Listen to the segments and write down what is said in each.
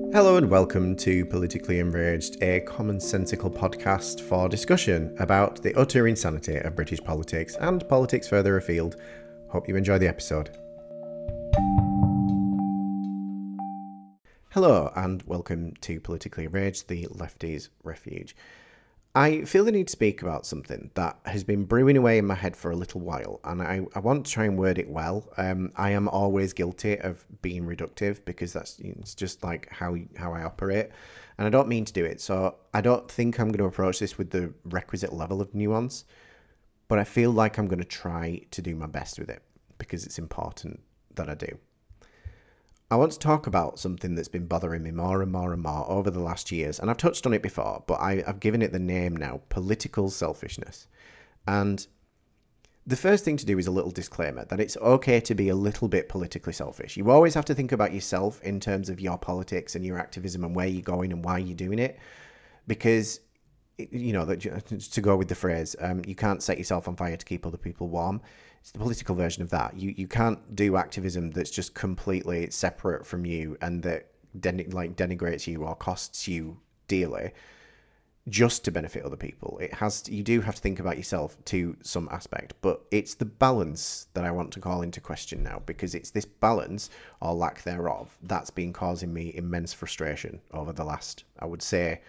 Hello and welcome to Politically Enraged, a commonsensical podcast for discussion about the utter insanity of British politics and politics further afield. Hope you enjoy the episode. Hello and welcome to Politically Enraged, the lefties' refuge. I feel the need to speak about something that has been brewing away in my head for a little while, and I want to try and word it well. I am always guilty of being reductive because it's just like how I operate, and I don't mean to do it. So I don't think I'm going to approach this with the requisite level of nuance, but I feel like I'm going to try to do my best with it because it's important that I do. I want to talk about something that's been bothering me more and more and more over the last years, and I've touched on it before, but I've given it the name now, political selfishness. And the first thing to do is a little disclaimer that it's okay to be a little bit politically selfish. You always have to think about yourself in terms of your politics and your activism and where you're going and why you're doing it, because, you know, to go with the phrase, you can't set yourself on fire to keep other people warm. It's the political version of that. You can't do activism that's just completely separate from you and that denigrates you or costs you dearly just to benefit other people. You do have to think about yourself to some aspect, but it's the balance that I want to call into question now, because it's this balance or lack thereof that's been causing me immense frustration over the last, I would say,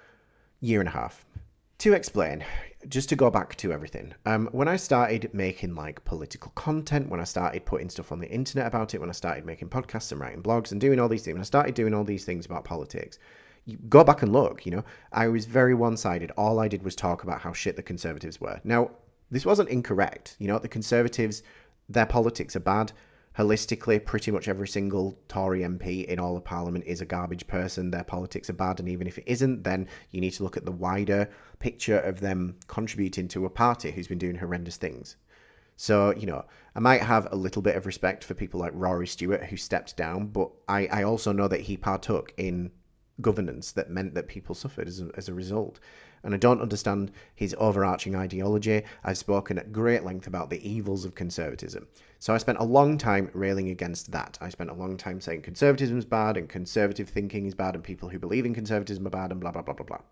year and a half. To explain, just to go back to everything, when I started making political content, when I started putting stuff on the internet about it, when I started making podcasts and writing blogs and doing all these things, when I started doing all these things about politics, you go back and look, I was very one-sided. All I did was talk about how shit the Conservatives were. Now, this wasn't incorrect. The Conservatives, their politics are bad. Holistically, pretty much every single Tory MP in all of Parliament is a garbage person. Their politics are bad, and even if it isn't, then you need to look at the wider picture of them contributing to a party who's been doing horrendous things. So, I might have a little bit of respect for people like Rory Stewart, who stepped down, but I also know that he partook in governance that meant that people suffered as a result. And I don't understand his overarching ideology. I've spoken at great length about the evils of conservatism. So I spent a long time railing against that. I spent a long time saying conservatism is bad and conservative thinking is bad and people who believe in conservatism are bad and blah, blah, blah, blah, blah.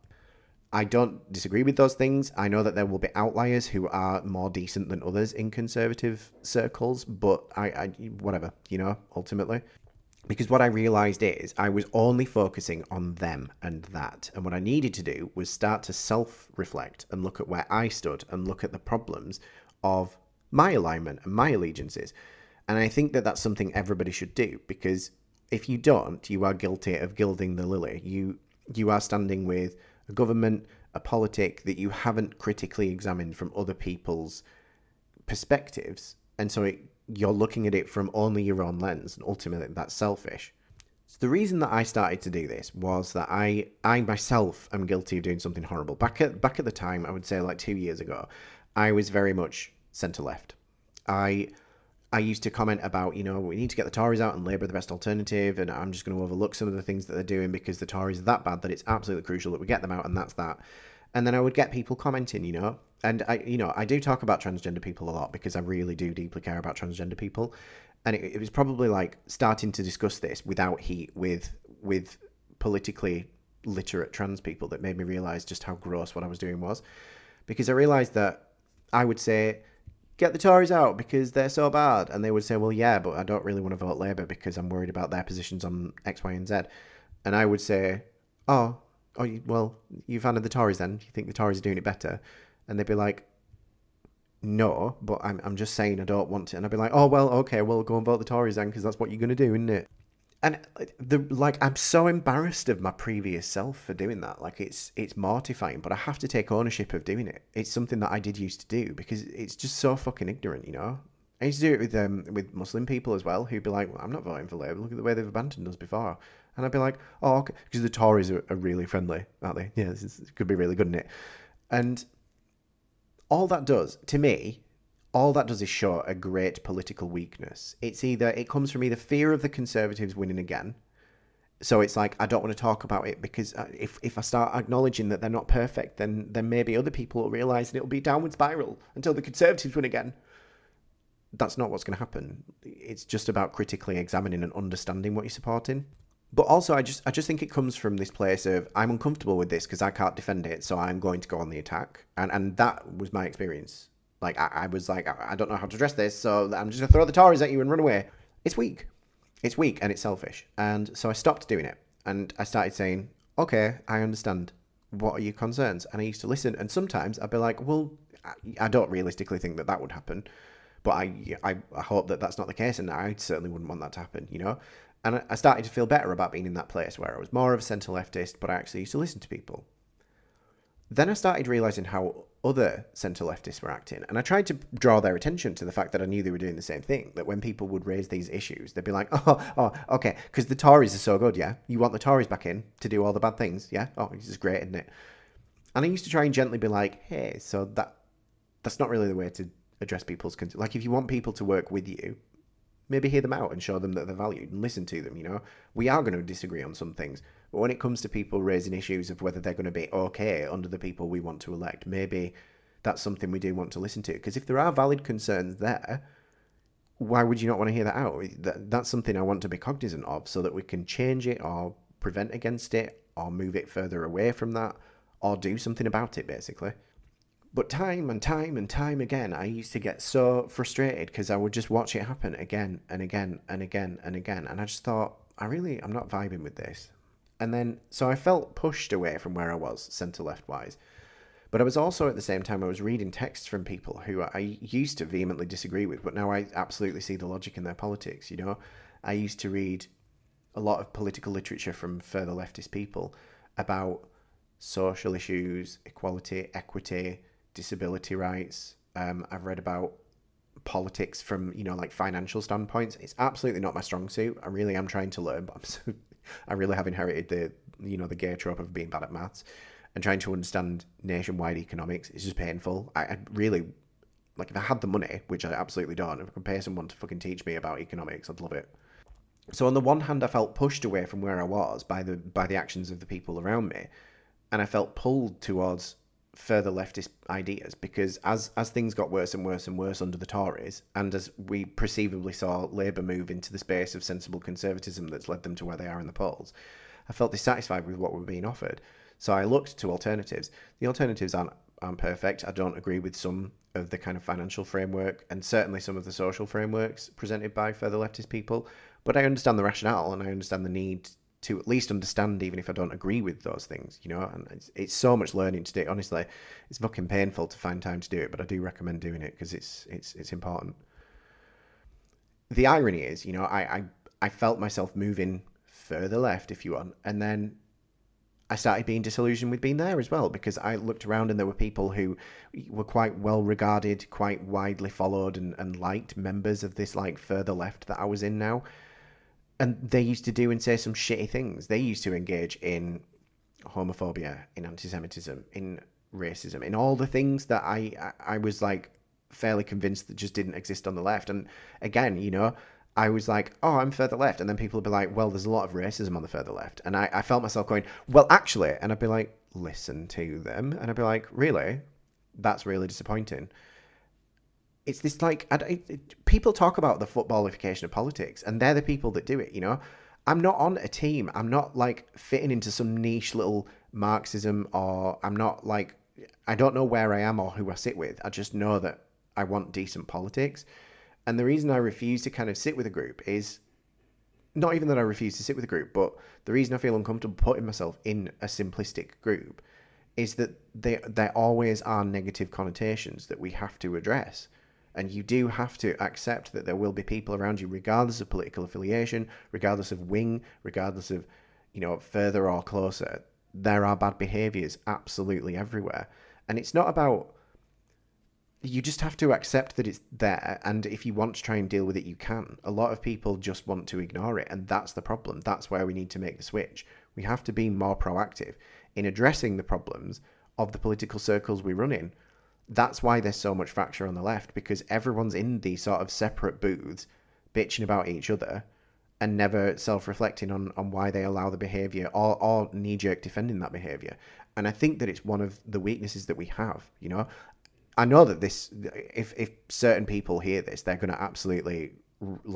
I don't disagree with those things. I know that there will be outliers who are more decent than others in conservative circles, but I whatever, ultimately. Because what I realised is I was only focusing on them and that. And what I needed to do was start to self-reflect and look at where I stood and look at the problems of my alignment and my allegiances. And I think that that's something everybody should do, because if you don't, you are guilty of gilding the lily. You are standing with a government, a politic that you haven't critically examined from other people's perspectives. And so you're looking at it from only your own lens, and ultimately that's selfish. So the reason that I started to do this was that I myself am guilty of doing something horrible. Back at the time, I would say 2 years ago, I was very much centre-left. I used to comment about, we need to get the Tories out and Labour are the best alternative, and I'm just going to overlook some of the things that they're doing because the Tories are that bad that it's absolutely crucial that we get them out, and that's that. And then I would get people commenting, and I do talk about transgender people a lot because I really do deeply care about transgender people. And it was probably starting to discuss this without heat with politically literate trans people that made me realise just how gross what I was doing was. Because I realised that I would say, get the Tories out because they're so bad. And they would say, well, yeah, but I don't really want to vote Labour because I'm worried about their positions on X, Y, and Z. And I would say, well, you've handed the Tories then? Do you think the Tories are doing it better? And they'd be like, no, but I'm just saying I don't want to. And I'd be like, oh, well, okay, well, go and vote the Tories then because that's what you're going to do, isn't it? And I'm so embarrassed of my previous self for doing that. It's mortifying, but I have to take ownership of doing it. It's something that I did used to do because it's just so fucking ignorant, I used to do it with Muslim people as well, who'd be like, well, I'm not voting for Labour. Look at the way they've abandoned us before. And I'd be like, oh, okay, because the Tories are really friendly, aren't they? Yeah, this could be really good, isn't it? And all that does, to me, is show a great political weakness. It comes from either fear of the Conservatives winning again. So it's I don't want to talk about it because if I start acknowledging that they're not perfect, then maybe other people will realise and it'll be a downward spiral until the Conservatives win again. That's not what's going to happen. It's just about critically examining and understanding what you're supporting. But also, I just think it comes from this place of I'm uncomfortable with this because I can't defend it, so I'm going to go on the attack, and that was my experience. Like I was like I don't know how to address this, so I'm just gonna throw the Tories at you and run away. It's weak. It's weak and it's selfish, and so I stopped doing it, and I started saying, okay, I understand. What are your concerns? And I used to listen, and sometimes I'd be like, well, I don't realistically think that that would happen. But I hope that that's not the case, and I certainly wouldn't want that to happen, you know? And I started to feel better about being in that place where I was more of a centre leftist, but I actually used to listen to people. Then I started realising how other centre leftists were acting, and I tried to draw their attention to the fact that I knew they were doing the same thing, that when people would raise these issues, they'd be like, okay, because the Tories are so good, yeah? You want the Tories back in to do all the bad things, yeah? Oh, this is great, isn't it? And I used to try and gently be like, hey, so that's not really the way to address people's concerns. Like, if you want people to work with you, maybe hear them out and show them that they're valued and listen to them, you know? We are going to disagree on some things. But when it comes to people raising issues of whether they're going to be okay under the people we want to elect, maybe that's something we do want to listen to. Because if there are valid concerns there, why would you not want to hear that out? That's something I want to be cognizant of so that we can change it or prevent against it or move it further away from that or do something about it, basically. But time and time and time again, I used to get so frustrated because I would just watch it happen again and again and again and again. And I just thought, I'm not vibing with this. And then, so I felt pushed away from where I was, centre-left wise. But I was also, at the same time, I was reading texts from people who I used to vehemently disagree with, but now I absolutely see the logic in their politics, you know? I used to read a lot of political literature from further leftist people about social issues, equality, equity, disability rights. I've read about politics from, you know, like financial standpoints. It's absolutely not my strong suit. I really am trying to learn, but I really have inherited the gay trope of being bad at maths, and trying to understand nationwide economics is just painful. I really, like, if I had the money, which I absolutely don't, if I could pay someone to fucking teach me about economics, I'd love it. So on the one hand, I felt pushed away from where I was by the actions of the people around me, and I felt pulled towards further leftist ideas because as things got worse and worse and worse under the Tories, and as we perceivably saw Labour move into the space of sensible conservatism that's led them to where they are in the polls, I felt dissatisfied with what were being offered. So I looked to alternatives. The alternatives aren't perfect. I don't agree with some of the kind of financial framework and certainly some of the social frameworks presented by further leftist people, but I understand the rationale and I understand the need to at least understand, even if I don't agree with those things, you know. And it's so much learning to do. Honestly, it's fucking painful to find time to do it, but I do recommend doing it because it's important. The irony is, you know, I felt myself moving further left, if you want, and then I started being disillusioned with being there as well, because I looked around and there were people who were quite well regarded, quite widely followed and liked members of this like further left that I was in now. And they used to do and say some shitty things. They used to engage in homophobia, in anti-Semitism, in racism, in all the things that I was like fairly convinced that just didn't exist on the left. And again, you know, I was like, oh, I'm further left. And then people would be like, well, there's a lot of racism on the further left. And I felt myself going, well, actually, and I'd be like, listen to them. And I'd be like, really? That's really disappointing. It's this like, people talk about the footballification of politics, and they're the people that do it, you know? I'm not on a team. I'm not like fitting into some niche little Marxism, or I'm not like, I don't know where I am or who I sit with. I just know that I want decent politics. And the reason I refuse to kind of sit with a group is not even that I refuse to sit with a group, but the reason I feel uncomfortable putting myself in a simplistic group is that there always are negative connotations that we have to address. And you do have to accept that there will be people around you, regardless of political affiliation, regardless of wing, regardless of, you know, further or closer. There are bad behaviours absolutely everywhere. And it's not about, you just have to accept that it's there. And if you want to try and deal with it, you can. A lot of people just want to ignore it. And that's the problem. That's where we need to make the switch. We have to be more proactive in addressing the problems of the political circles we run in. That's why there's so much fracture on the left, because everyone's in these sort of separate booths bitching about each other and never self-reflecting on why they allow the behaviour or knee-jerk defending that behaviour. And I think that it's one of the weaknesses that we have, you know. I know that this, if certain people hear this, they're going to absolutely like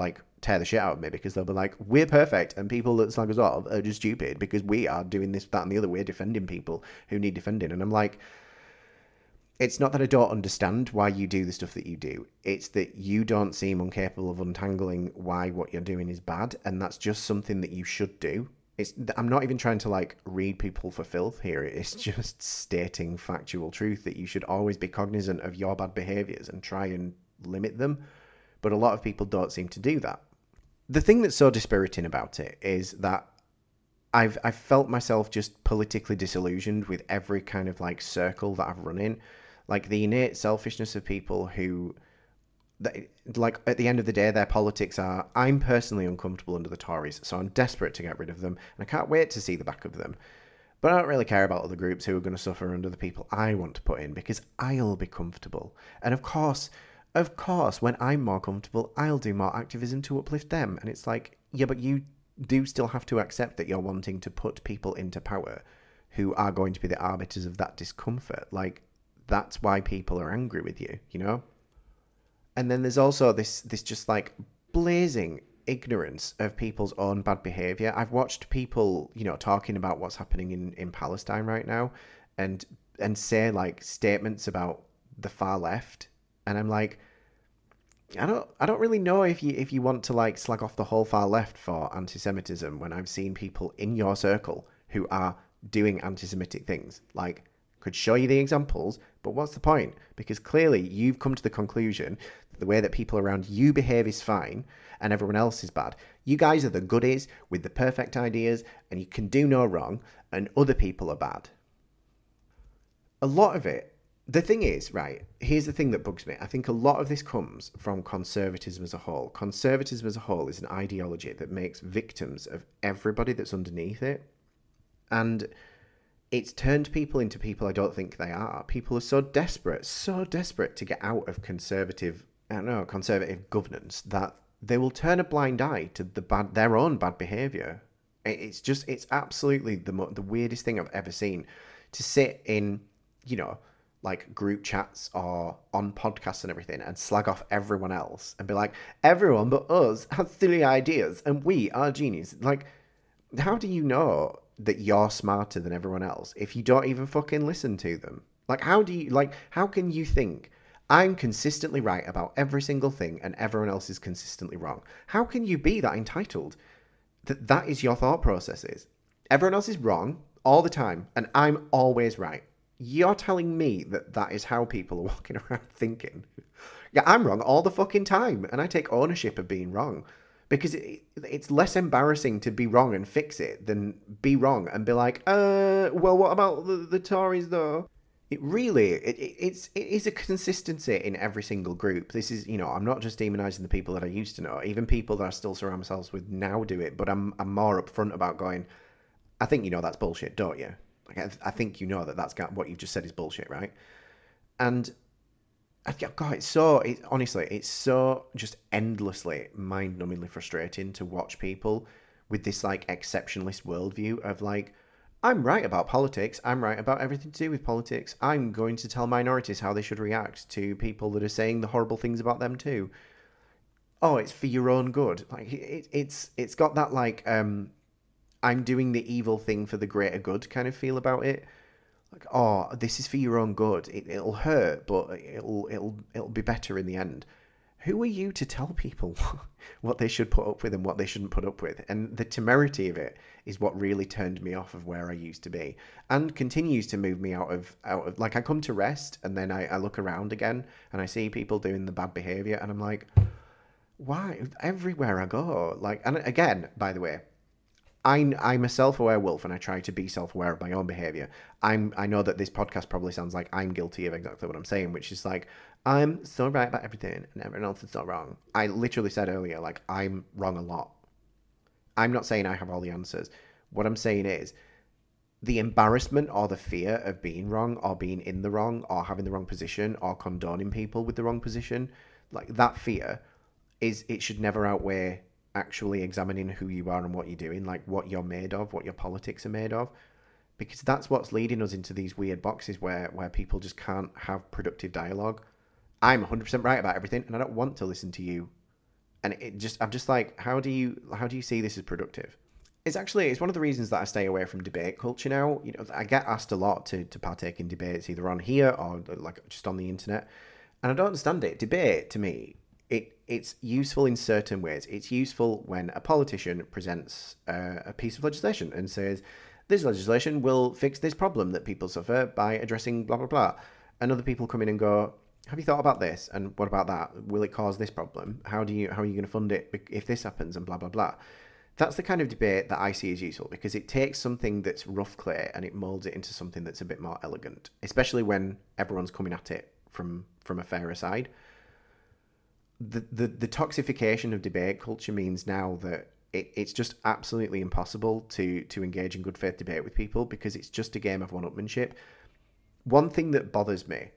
tear the shit out of me because they'll be like, we're perfect and people that slag us off are just stupid because we are doing this, that and the other. We're defending people who need defending. And I'm like, it's not that I don't understand why you do the stuff that you do. It's that you don't seem incapable of untangling why what you're doing is bad. And that's just something that you should do. I'm not even trying to like read people for filth here. It's just stating factual truth that you should always be cognizant of your bad behaviors and try and limit them. But a lot of people don't seem to do that. The thing that's so dispiriting about it is that I've felt myself just politically disillusioned with every kind of like circle that I've run in. Like the innate selfishness of people who, like at the end of the day, their politics are, I'm personally uncomfortable under the Tories, so I'm desperate to get rid of them, and I can't wait to see the back of them. But I don't really care about other groups who are going to suffer under the people I want to put in, because I'll be comfortable. And of course, when I'm more comfortable, I'll do more activism to uplift them. And it's like, yeah, but you do still have to accept that you're wanting to put people into power who are going to be the arbiters of that discomfort. Like, that's why people are angry with you, you know? And then there's also this just like blazing ignorance of people's own bad behavior. I've watched people, you know, talking about what's happening in Palestine right now and say like statements about the far left. And I'm like, I don't really know if you want to like slag off the whole far left for anti-Semitism when I've seen people in your circle who are doing anti-Semitic things. Like, could show you the examples, but what's the point? Because clearly you've come to the conclusion that the way that people around you behave is fine and everyone else is bad. You guys are the goodies with the perfect ideas and you can do no wrong, and other people are bad. A lot of it, the thing is, right, here's the thing that bugs me. I think a lot of this comes from conservatism as a whole. Conservatism as a whole is an ideology that makes victims of everybody that's underneath it. And it's turned people into people I don't think they are. People are so desperate to get out of conservative governance that they will turn a blind eye to their own bad behaviour. It's absolutely the weirdest thing I've ever seen. To sit in, you know, like group chats or on podcasts and everything and slag off everyone else and be like, everyone but us has silly ideas and we are genius. Like, how do you know that you're smarter than everyone else if you don't even fucking listen to them? Like, how can you think I'm consistently right about every single thing and everyone else is consistently wrong? How can you be that entitled that is your thought processes? Everyone else is wrong all the time and I'm always right. You're telling me that is how people are walking around thinking. Yeah, I'm wrong all the fucking time and I take ownership of being wrong. Because it's less embarrassing to be wrong and fix it than be wrong and be like, well, what about the Tories though? It is a consistency in every single group. This is, you know, I'm not just demonizing the people that I used to know. Even people that I still surround myself with now do it. But I'm more upfront about going, I think you know that's bullshit, don't you? Like, I think you know that's what you've just said is bullshit, right? And God, honestly, it's so just endlessly, mind-numbingly frustrating to watch people with this like exceptionalist worldview of like, I'm right about politics. I'm right about everything to do with politics. I'm going to tell minorities how they should react to people that are saying the horrible things about them too. Oh, it's for your own good. Like it's got that like I'm doing the evil thing for the greater good kind of feel about it. Like, oh, this is for your own good. It'll hurt, but it'll be better in the end. Who are you to tell people what they should put up with and what they shouldn't put up with? And the temerity of it is what really turned me off of where I used to be, and continues to move me out of like, I come to rest and then I look around again and I see people doing the bad behavior and I'm like, why? Everywhere I go, like, and again, by the way, I'm a self-aware wolf and I try to be self-aware of my own behavior. I know that this podcast probably sounds like I'm guilty of exactly what I'm saying, which is like, I'm so right about everything and everyone else is so wrong. I literally said earlier, like, I'm wrong a lot. I'm not saying I have all the answers. What I'm saying is the embarrassment or the fear of being wrong or being in the wrong or having the wrong position or condoning people with the wrong position, like that fear it should never outweigh actually examining who you are and what you're doing, like what you're made of, what your politics are made of, because that's what's leading us into these weird boxes where people just can't have productive dialogue. I'm 100% right about everything and I don't want to listen to you. And I'm just like, how do you see this as productive? It's one of the reasons that I stay away from debate culture now. You know, I get asked a lot to partake in debates either on here or like just on the internet, and I don't understand it. Debate to me, it's useful in certain ways. It's useful when a politician presents a piece of legislation and says, "This legislation will fix this problem that people suffer by addressing blah blah blah," and other people come in and go, "Have you thought about this? And what about that? Will it cause this problem? How are you going to fund it if this happens?" And blah blah blah. That's the kind of debate that I see as useful because it takes something that's rough clay and it molds it into something that's a bit more elegant, especially when everyone's coming at it from a fairer side. The toxification of debate culture means now that it's just absolutely impossible to engage in good faith debate with people because it's just a game of one-upmanship. One thing that bothers me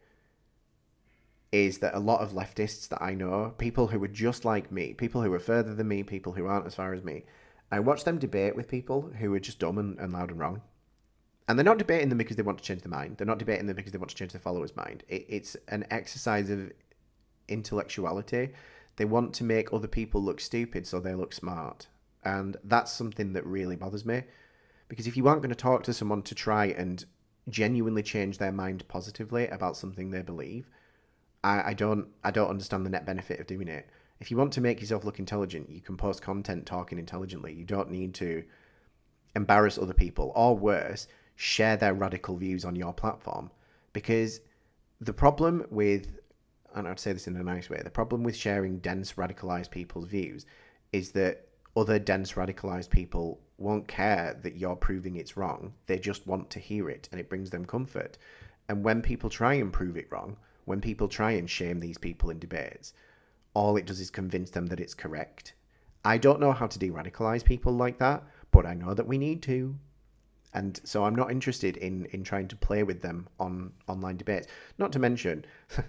is that a lot of leftists that I know, people who are just like me, people who are further than me, people who aren't as far as me, I watch them debate with people who are just dumb and loud and wrong. And they're not debating them because they want to change their mind. They're not debating them because they want to change their followers' mind. It's an exercise of intellectuality. They want to make other people look stupid so they look smart. And that's something that really bothers me. Because if you aren't going to talk to someone to try and genuinely change their mind positively about something they believe, I don't understand the net benefit of doing it. If you want to make yourself look intelligent, you can post content talking intelligently. You don't need to embarrass other people, or worse, share their radical views on your platform. Because the problem with, and I'd say this in a nice way, the problem with sharing dense radicalized people's views is that other dense radicalized people won't care that you're proving it's wrong. They just want to hear it, and it brings them comfort. And when people try and prove it wrong, when people try and shame these people in debates, all it does is convince them that it's correct. I don't know how to de-radicalize people like that, but I know that we need to. And so I'm not interested in trying to play with them on online debates. Not to mention,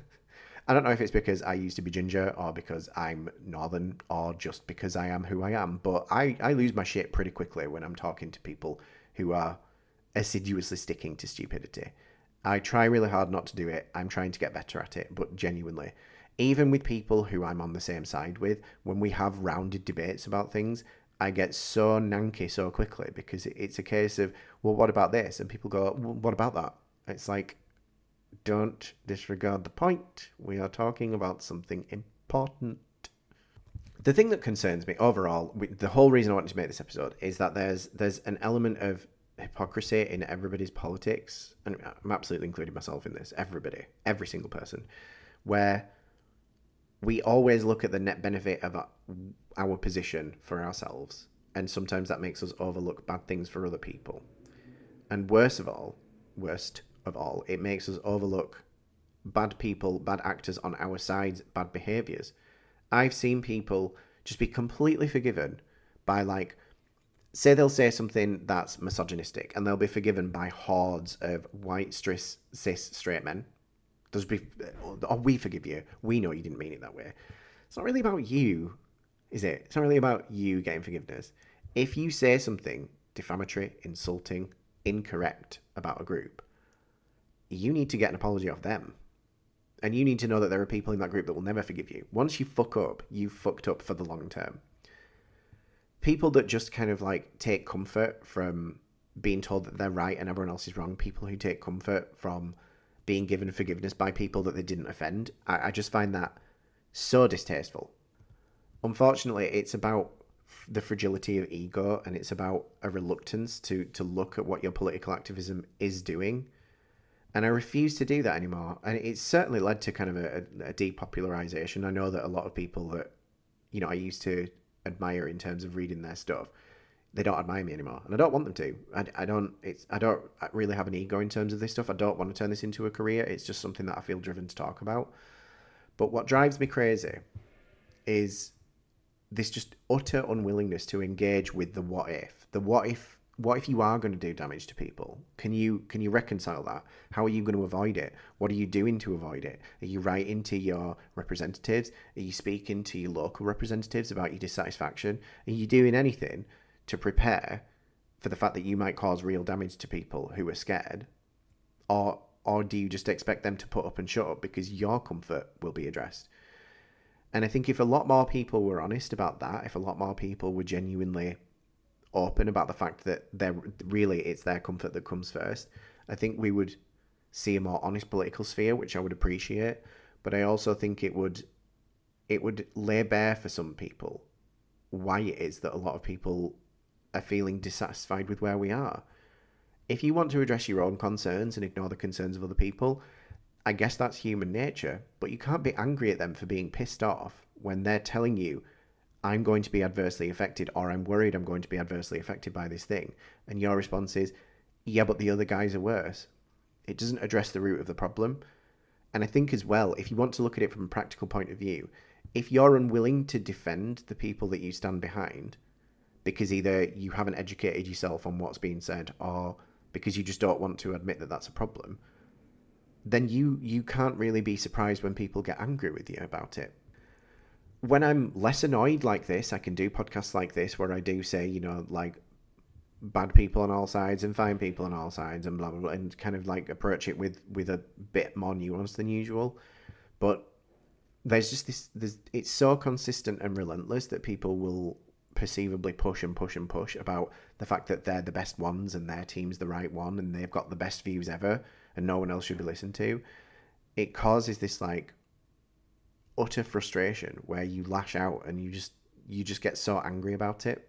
I don't know if it's because I used to be ginger or because I'm northern or just because I am who I am, but I lose my shit pretty quickly when I'm talking to people who are assiduously sticking to stupidity. I try really hard not to do it. I'm trying to get better at it, but genuinely, even with people who I'm on the same side with, when we have rounded debates about things, I get so nanky so quickly because it's a case of, well, what about this? And people go, well, what about that? It's like, don't disregard the point. We are talking about something important. The thing that concerns me overall, the whole reason I wanted to make this episode is that there's an element of hypocrisy in everybody's politics, and I'm absolutely including myself in this, everybody, every single person, where we always look at the net benefit of our position for ourselves, and sometimes that makes us overlook bad things for other people. And worst of all, it makes us overlook bad people, bad actors on our sides, bad behaviours. I've seen people just be completely forgiven by, like, say they'll say something that's misogynistic, and they'll be forgiven by hordes of white, cis, straight men. There's be, oh, we forgive you. We know you didn't mean it that way. It's not really about you, is it? It's not really about you getting forgiveness. If you say something defamatory, insulting, incorrect about a group, you need to get an apology off them. And you need to know that there are people in that group that will never forgive you. Once you fuck up, you fucked up for the long term. People that just kind of like take comfort from being told that they're right and everyone else is wrong, people who take comfort from being given forgiveness by people that they didn't offend, I just find that so distasteful. Unfortunately, it's about the fragility of ego, and it's about a reluctance to look at what your political activism is doing. And I refuse to do that anymore. And it's certainly led to kind of a depopularization. I know that a lot of people that, you know, I used to admire in terms of reading their stuff, they don't admire me anymore, and I don't want them to. I don't really have an ego in terms of this stuff. I don't want to turn this into a career. It's just something that I feel driven to talk about. But what drives me crazy is this just utter unwillingness to engage with the what if. The what if you are going to do damage to people? Can you reconcile that? How are you going to avoid it? What are you doing to avoid it? Are you writing to your representatives? Are you speaking to your local representatives about your dissatisfaction? Are you doing anything to prepare for the fact that you might cause real damage to people who are scared? Or do you just expect them to put up and shut up because your comfort will be addressed? And I think if a lot more people were honest about that, if a lot more people were genuinely open about the fact that it's their comfort that comes first, I think we would see a more honest political sphere, which I would appreciate. But I also think it would lay bare for some people why it is that a lot of people are feeling dissatisfied with where we are. If you want to address your own concerns and ignore the concerns of other people, I guess that's human nature, but you can't be angry at them for being pissed off when they're telling you, I'm going to be adversely affected, or I'm worried I'm going to be adversely affected by this thing. And your response is, yeah, but the other guys are worse. It doesn't address the root of the problem. And I think as well, if you want to look at it from a practical point of view, if you're unwilling to defend the people that you stand behind, because either you haven't educated yourself on what's being said, or because you just don't want to admit that that's a problem, then you can't really be surprised when people get angry with you about it. When I'm less annoyed like this, I can do podcasts like this where I do say, like, bad people on all sides and fine people on all sides and blah, blah, blah, and kind of like approach it with a bit more nuance than usual. But there's just it's so consistent and relentless that people will perceivably push and push and push about the fact that they're the best ones and their team's the right one and they've got the best views ever and no one else should be listened to. It causes this like utter frustration where you lash out and you just get so angry about it.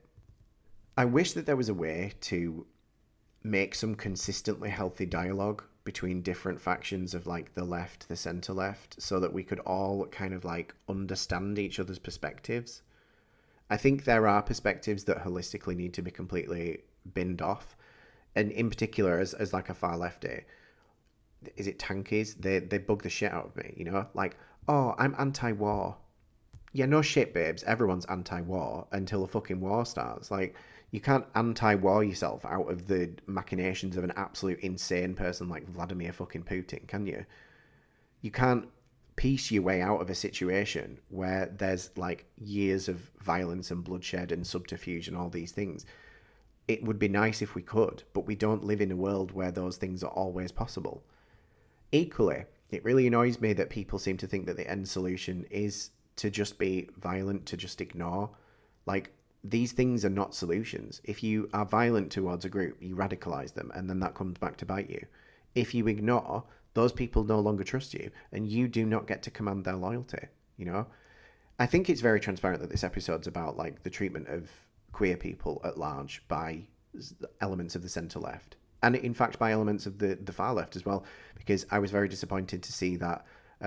I wish that there was a way to make some consistently healthy dialogue between different factions of like the left, the centre left, so that we could all kind of like understand each other's perspectives. I think there are perspectives that holistically need to be completely binned off. And in particular, as like a far lefty, is it tankies? They bug the shit out of me, Like, oh, I'm anti-war. Yeah, no shit, babes. Everyone's anti-war until a fucking war starts. Like, you can't anti-war yourself out of the machinations of an absolute insane person like Vladimir fucking Putin, can you? You can't piece your way out of a situation where there's like years of violence and bloodshed and subterfuge and all these things. It would be nice if we could, but we don't live in a world where those things are always possible. Equally, it really annoys me that people seem to think that the end solution is to just be violent, to just ignore. Like, these things are not solutions. If you are violent towards a group, you radicalize them, and then that comes back to bite you. If you ignore, those people no longer trust you, and you do not get to command their loyalty, I think it's very transparent that this episode's about, like, the treatment of queer people at large by elements of the centre-left. And in fact, by elements of the far left as well, because I was very disappointed to see that,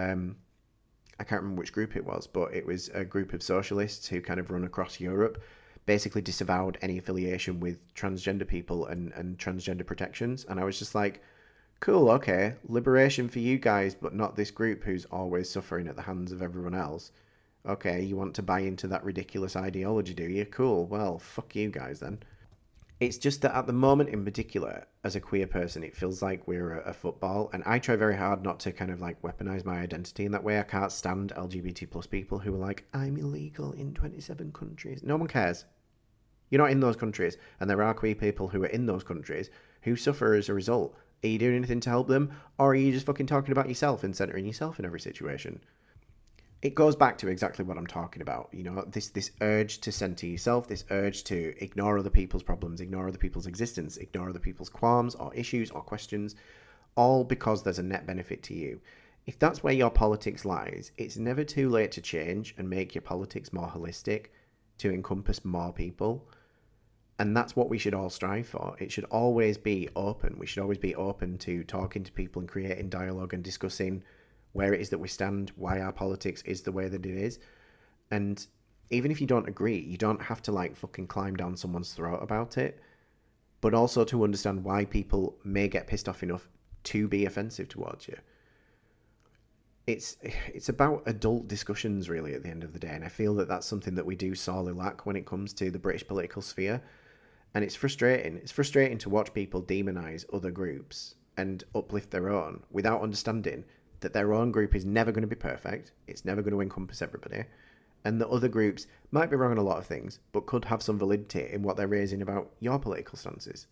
I can't remember which group it was, but it was a group of socialists who kind of run across Europe, basically disavowed any affiliation with transgender people and transgender protections. And I was just like, cool, okay, liberation for you guys, but not this group who's always suffering at the hands of everyone else. Okay, you want to buy into that ridiculous ideology, do you? Cool, well, fuck you guys then. It's just that at the moment in particular, as a queer person, it feels like we're a football, and I try very hard not to kind of like weaponize my identity in that way. I can't stand LGBT plus people who are like, I'm illegal in 27 countries. No one cares. You're not in those countries, and there are queer people who are in those countries who suffer as a result. Are you doing anything to help them, or are you just fucking talking about yourself and centering yourself in every situation? It goes back to exactly what I'm talking about, this urge to center yourself, this urge to ignore other people's problems, ignore other people's existence, ignore other people's qualms or issues or questions, all because there's a net benefit to you. If that's where your politics lies, it's never too late to change and make your politics more holistic, to encompass more people. And that's what we should all strive for. It should always be open. We should always be open to talking to people and creating dialogue and discussing where it is that we stand, why our politics is the way that it is. And even if you don't agree, you don't have to like fucking climb down someone's throat about it, but also to understand why people may get pissed off enough to be offensive towards you. It's about adult discussions really at the end of the day, and I feel that that's something that we do sorely lack when it comes to the British political sphere. And it's frustrating. It's frustrating to watch people demonise other groups and uplift their own without understanding that their own group is never going to be perfect, it's never going to encompass everybody, and that other groups might be wrong on a lot of things, but could have some validity in what they're raising about your political stances,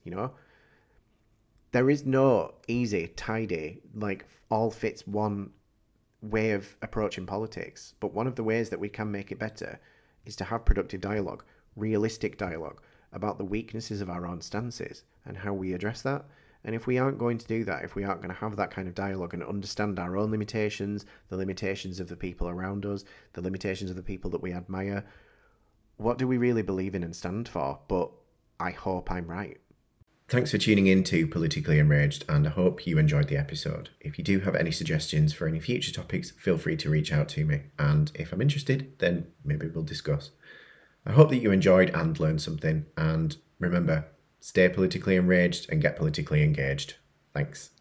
There is no easy, tidy, like, all fits one way of approaching politics, but one of the ways that we can make it better is to have productive dialogue, realistic dialogue about the weaknesses of our own stances and how we address that. And if we aren't going to do that, if we aren't going to have that kind of dialogue and understand our own limitations, the limitations of the people around us, the limitations of the people that we admire, what do we really believe in and stand for? But I hope I'm right. Thanks for tuning in to Politically Enraged, and I hope you enjoyed the episode. If you do have any suggestions for any future topics, feel free to reach out to me, and if I'm interested, then maybe we'll discuss. I hope that you enjoyed and learned something, and remember, stay politically enraged and get politically engaged. Thanks.